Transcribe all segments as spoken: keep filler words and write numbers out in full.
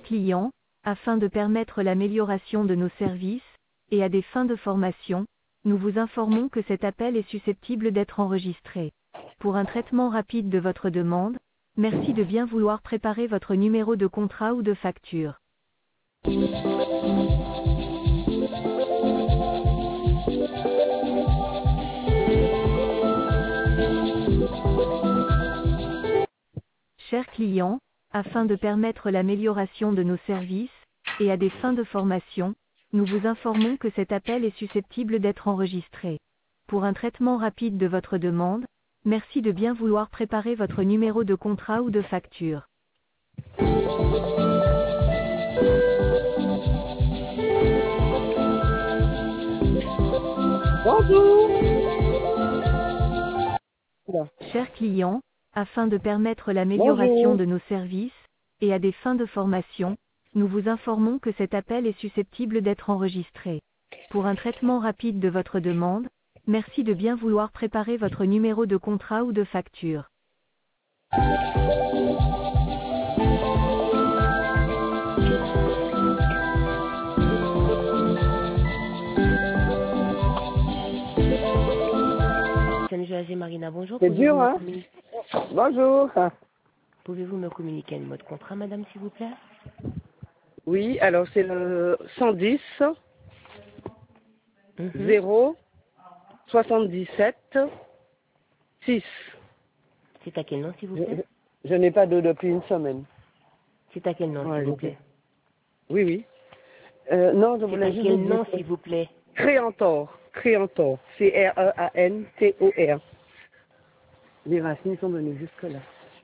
clients, afin de permettre l'amélioration de nos services, et à des fins de formation, nous vous informons que cet appel est susceptible d'être enregistré. Pour un traitement rapide de votre demande, merci de bien vouloir préparer votre numéro de contrat ou de facture. Chers clients, afin de permettre l'amélioration de nos services, et à des fins de formation, nous vous informons que cet appel est susceptible d'être enregistré. Pour un traitement rapide de votre demande, merci de bien vouloir préparer votre numéro de contrat ou de facture. Bonjour. Là. Chers clients, afin de permettre l'amélioration Bonjour. de nos services, et à des fins de formation, nous vous informons que cet appel est susceptible d'être enregistré. Pour un traitement rapide de votre demande, merci de bien vouloir préparer votre numéro de contrat ou de facture. Saint-José Marina, bonjour. C'est Pouvez-vous dur, me hein? communi- Bonjour. Pouvez-vous me communiquer le mot de contrat, madame, s'il vous plaît? Oui, alors c'est le cent dix Mhm. zéro soixante-dix-sept six. C'est à quel nom, s'il vous Je, plaît? je n'ai pas d'eau depuis une semaine. C'est à quel nom, Ouais, s'il vous je sais. plaît? Oui, oui. Euh, non, je C'est voulais à juste quel vous nom, dire. s'il vous plaît? Créantor. Créantor. C R E A N T O R. Les racines sont venues jusque-là.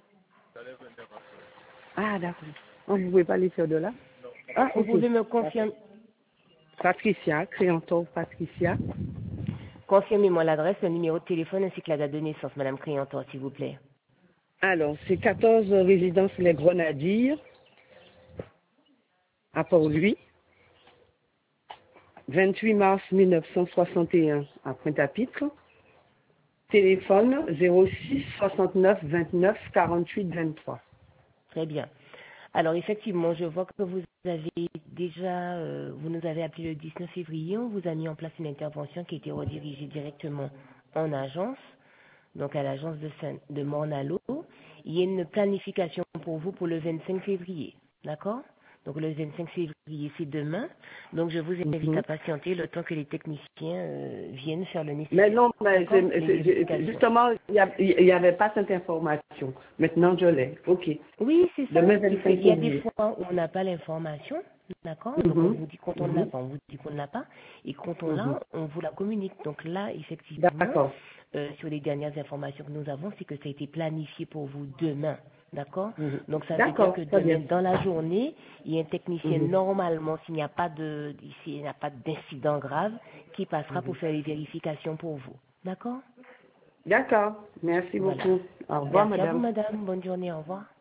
Ah, d'accord. Oh, vous ne pouvez pas les faire de là? Ah, Vous ok. pouvez me confirmer, Patricia, Créantor Patricia. confirmez-moi l'adresse, le numéro de téléphone ainsi que la date de naissance, madame Créantor, s'il vous plaît. Alors, c'est quatorze résidences Les Grenadiers, à Port-Louis. vingt-huit mars mille neuf cent soixante et un à Pointe-à-Pitre. Téléphone zéro six soixante-neuf vingt-neuf quarante-huit vingt-trois. Très bien. Alors, effectivement, je vois que vous avez déjà, euh, vous nous avez appelé le dix-neuf février, on vous a mis en place une intervention qui a été redirigée directement en agence, donc à l'agence de, Saint- de Mornalo. Il y a une planification pour vous pour le vingt-cinq février, d'accord? Donc le vingt-cinq février, c'est demain. Donc je vous invite Mhm. à patienter le temps que les techniciens euh, viennent faire le Mais nécessaire. non, mais D'accord? c'est- Les c'est- c'est- vérifications. justement, il n'y avait pas cette information. Maintenant, je l'ai. OK. Oui, c'est ça. Demain, Il faut- vingt-cinq il y a des février. fois où on n'a pas l'information, d'accord? Donc on Mhm. vous dit quand on l'a Mhm. pas, on vous dit qu'on ne l'a pas. Et quand on Mhm. l'a, on vous la communique. Donc là, effectivement, D'accord. euh, sur les dernières informations que nous avons, c'est que ça a été planifié pour vous demain, d'accord? Mhm. Donc ça veut dire D'accord, que très bien. demain, dans la journée, il y a un technicien Mhm. normalement, s'il n'y a pas de, s'il n'y a pas d'incident grave, qui passera Mhm. pour faire les vérifications pour vous, d'accord? D'accord. Merci Voilà. beaucoup. Au revoir, Merci à vous, madame. madame. Bonne journée. Au revoir.